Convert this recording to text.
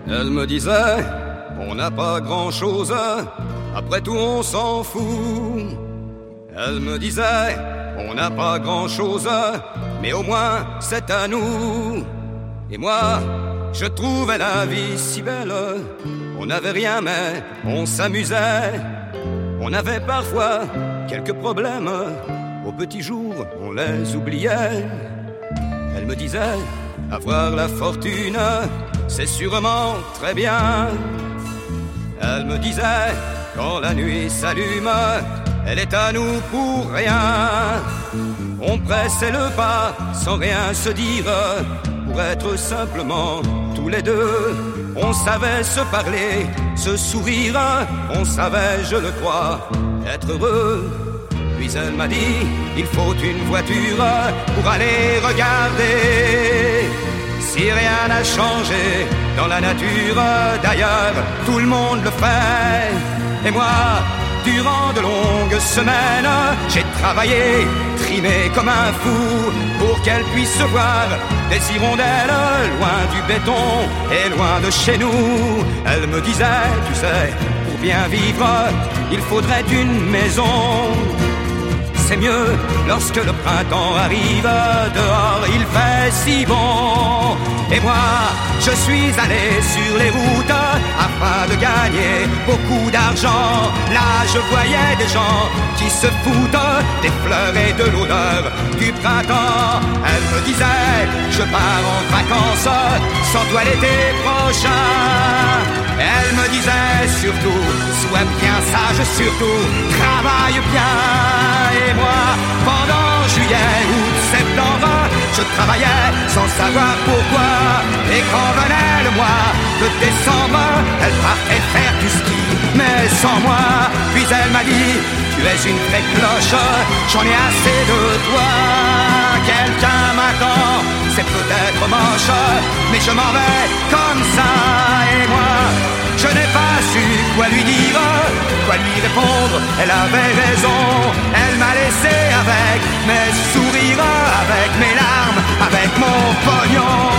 Elle me disait, on n'a pas grand-chose, après tout on s'en fout. Elle me disait, on n'a pas grand-chose, mais au moins c'est à nous. Et moi, je trouvais la vie si belle. On n'avait rien mais on s'amusait. On avait parfois quelques problèmes, au petit jour on les oubliait. Elle me disait, avoir la fortune, c'est sûrement très bien. Elle me disait, quand la nuit s'allume, elle est à nous pour rien. On pressait le pas sans rien se dire, pour être simplement tous les deux. On savait se parler, se sourire, on savait, je le crois, être heureux. Puis elle m'a dit, il faut une voiture pour aller regarder si rien n'a changé dans la nature. D'ailleurs, tout le monde le fait. Et moi, durant de longues semaines, j'ai travaillé, trimé comme un fou, pour qu'elle puisse voir des hirondelles loin du béton et loin de chez nous. Elle me disait, tu sais, pour bien vivre, il faudrait une maison. C'est mieux lorsque le printemps arrive, dehors il fait si bon. Et moi, je suis allé sur les routes afin de gagner beaucoup d'argent. Là, je voyais des gens qui se foutent des fleurs et de l'odeur du printemps. Elle me disait, je pars en vacances sans toi l'été prochain. Elle me disait surtout, sois bien sage, surtout travaille bien. Et moi, pendant juillet, août, septembre, je travaillais sans savoir pourquoi. Et quand venait le mois de décembre, elle partait faire du ski, mais sans moi. Puis elle m'a dit, tu es une vraie cloche, j'en ai assez de toi. Quelqu'un m'attend, c'est peut-être moche, mais je m'en vais comme ça. Et moi, je n'ai pas su quoi lui dire, quoi lui répondre, elle avait raison. Elle m'a laissé avec mes sourires, avec mes larmes, avec mon pognon.